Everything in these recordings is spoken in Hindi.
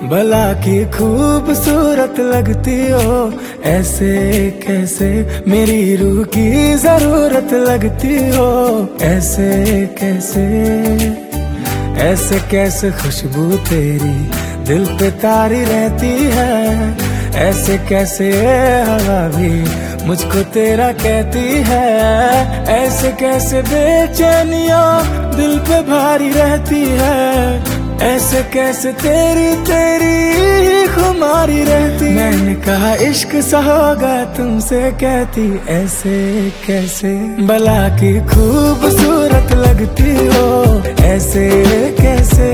भला की खूबसूरत लगती हो, ऐसे कैसे मेरी रूह की जरूरत लगती हो। ऐसे कैसे, ऐसे कैसे खुशबू तेरी दिल पे तारी रहती है। ऐसे कैसे हवा भी मुझको तेरा कहती है। ऐसे कैसे बेचैनियां दिल पे भारी रहती है। ऐसे कैसे तेरी तेरी खुमारी रहती। मैंने कहा इश्क सा होगा तुमसे कहती, ऐसे कैसे भला की खूबसूरत लगती हो। ऐसे कैसे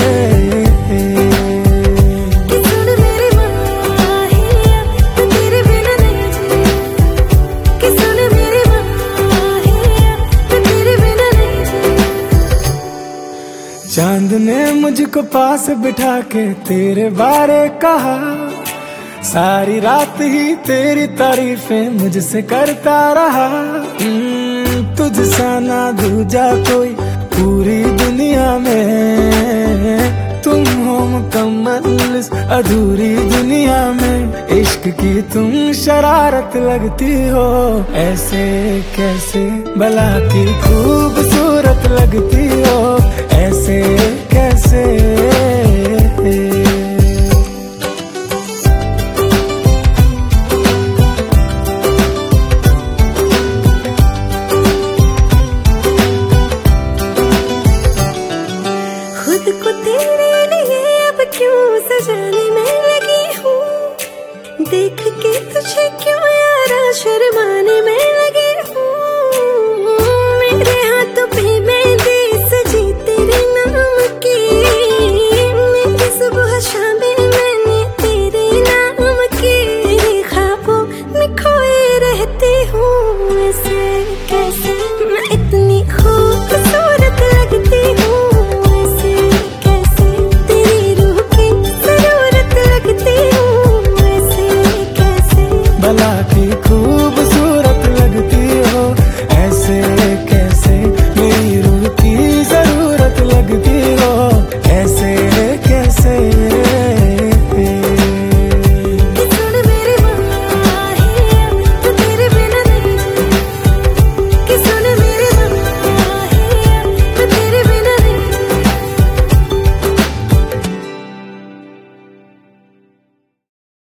चांद ने मुझको पास बिठा के तेरे बारे कहा। सारी रात ही तेरी तारीफें मुझसे करता रहा। तुझसा ना दूजा कोई पूरी दुनिया में। तुम हो मुकम्मल इस अधूरी दुनिया में। इश्क की तुम शरारत लगती हो। ऐसे कैसे भला की खूबसूरत लगती हो। ऐसे कैसे